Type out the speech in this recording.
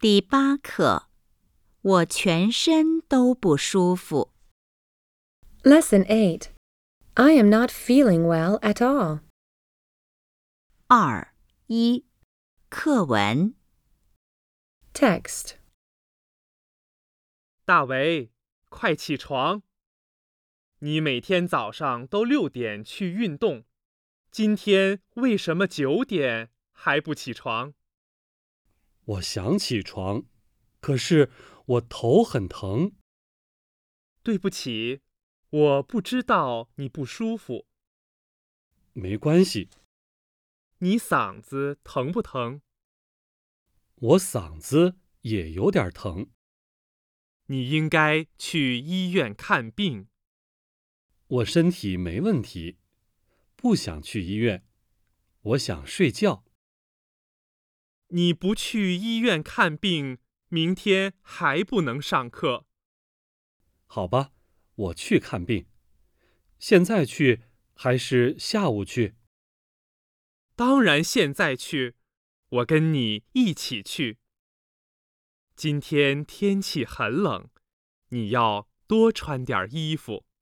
第8课，我全身都不舒服。 Lesson 8. I am not feeling well at all. 2.1. 课文 Text. 大为，快起床！你每天早上都6点去运动，今天为什么9点还不起床？ 我想起床，可是我头很疼。 对不起，我不知道你不舒服。 没关系。 你嗓子疼不疼？ 我嗓子也有点疼。 你应该去医院看病。 我身体没问题，不想去医院，我想睡觉。 你不去医院看病，明天还不能上课。 好吧，我去看病。现在去还是下午去？ 当然现在去，我跟你一起去。今天天气很冷，你要多穿点衣服。